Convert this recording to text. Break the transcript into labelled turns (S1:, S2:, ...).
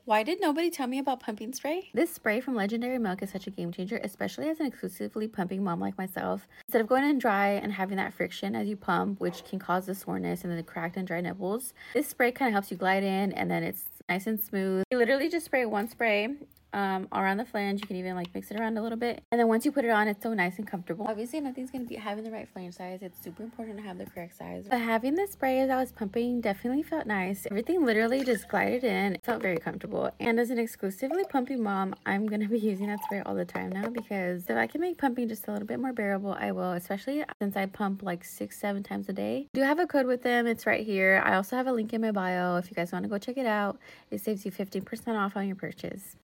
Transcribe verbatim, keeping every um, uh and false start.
S1: Why did nobody tell me about pumping spray? This spray from Legendary Milk is such a game changer, especially as an exclusively pumping mom like myself. Instead of going in dry and having that friction as you pump, which can cause the soreness and then the cracked and dry nipples, this spray kind of helps you glide in, and then it's nice and smooth. You literally just spray one spray um around the flange. You can even like mix it around a little bit, and then once you put it on, it's so nice and comfortable. Obviously nothing's gonna be having the right flange size. It's super important to have the correct size, but having this spray as I was pumping definitely felt nice. Everything literally just glided in. It felt very comfortable, and as an exclusively pumping mom, I'm gonna be using that spray all the time now, because if I can make pumping just a little bit more bearable, I will, especially since I pump like six seven times a day. I do have a code with them. It's right here. I also have a link in my bio if you guys want to go check it out. It saves you fifteen percent off on your purchase.